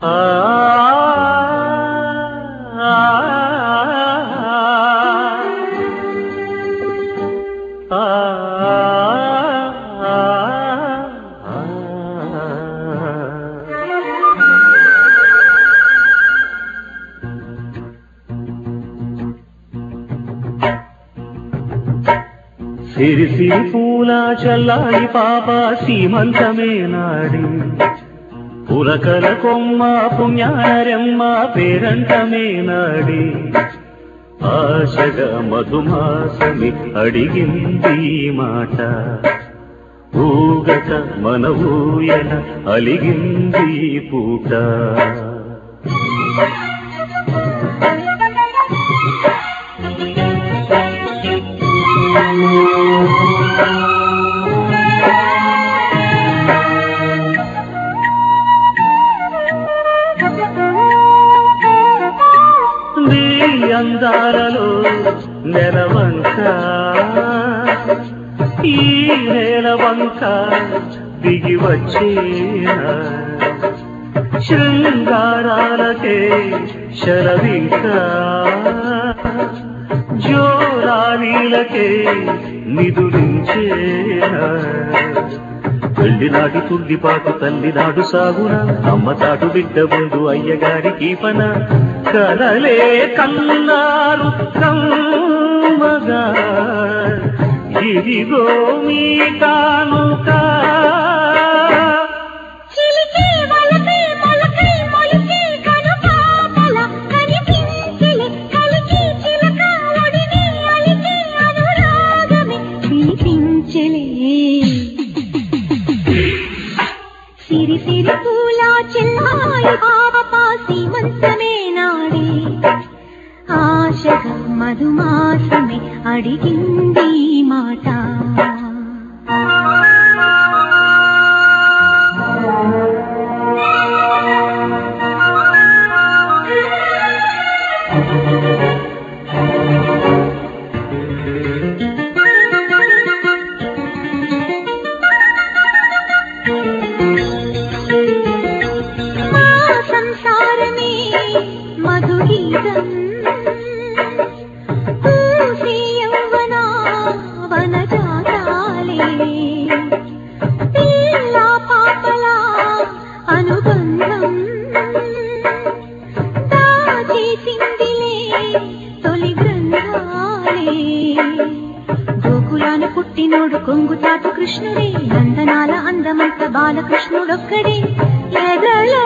సిరిసిరి పూల చల్లాలి పాప సీమంతమే నాడి పులకల కొమ్మ పుణ్యారెమ్మ పేరంటమే నాడి ఆశగా మధుమాసమి అడిగింది మాట ఊగక మన ఊయల అలిగింది పూట అందాలలో నెలవంక ఈ నేలవంక దిగి వచ్చేనా శృంగారాలకే శరవింక జోరారీలకే నిదురించేనా పెళ్లినాటి తుల్లిపాటు తల్లినాడు సాగున అమ్మతాటు బిడ్డ ముందు అయ్యగారికి పన కలలే కన్నారు కమ్మగా ఇదిగో మీ కానుక సిరి సిరి పూల చెల్లాయి పాప సీమంతమే నాడి ఆశగా మధుమాసమే అడిగింది మాట మధుగీతం పూసి యౌవన వనజాతాలే పిల్ల పాపల అనుబంధం దాచేసిందిలే తొలి గ్రంథాలే గోకులాన పుట్టినోడు కొంగుచాటు కృష్ణుడే నందనాల అందమంత బాలకృష్ణుడొక్కడే ఎదలో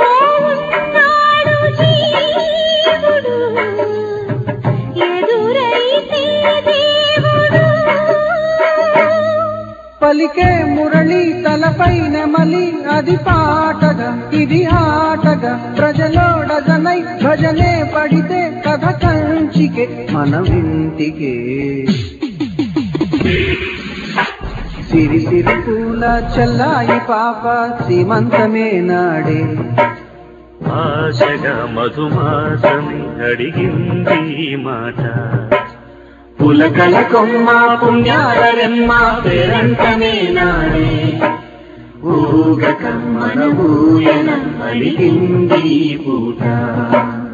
పలికే మురళి తలపైన మలి అది పాటగా ఇది ఆటగా ప్రజలోడగనై భజనే పడితే కథ కంచికే మన వింటికే సిరి సిరి పూల చల్లాయి పాప సీమంతమే నాడే ఆశగా మధుమాసమి అడిగింది మాట పులకల కొమ్మ పుణ్యారెమ్మ పేరంటమే నాడే ఊగక మన ఊయల అలిగింది పూట